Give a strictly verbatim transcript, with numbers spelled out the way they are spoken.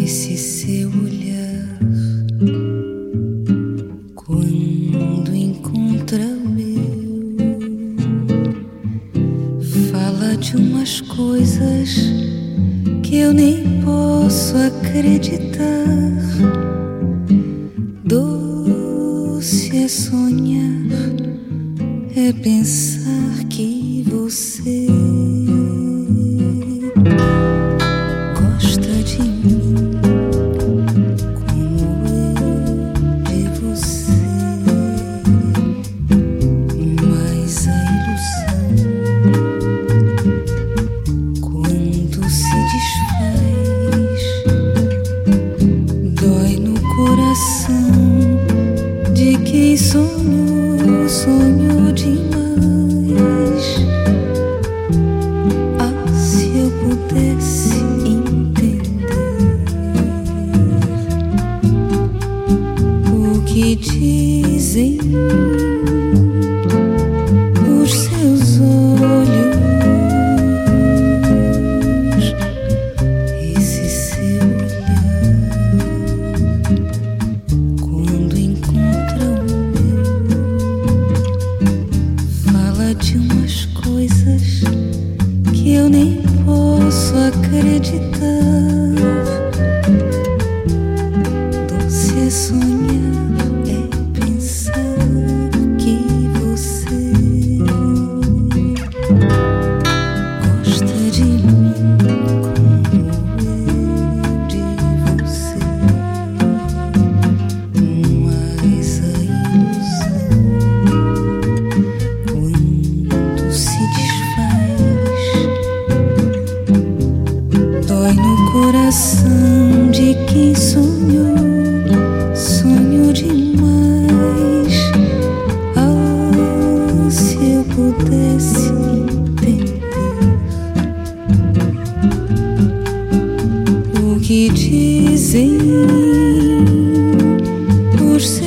Esse seu olhar, quando encontra o meu, fala de umas coisas que eu nem posso acreditar. Doce é sonhar, é pensar que você gosta de mim como eu de você. Mas a ilusão, quando se desfaz, dói no coração de quem sonhou, sonhou demais. Ah, se eu pudesse o que dizem os seus olhos, esse seu olhar, quando encontra o meu, fala de umas coisas que eu nem posso acreditar. Doce é sonhar, é pensar que você gosta de mim como eu de você. Mas a ilusão, quando se desfaz, dói no coração de quem sonhou, sonhou demais. Ah, se eu pudesse entender o que dizem os seus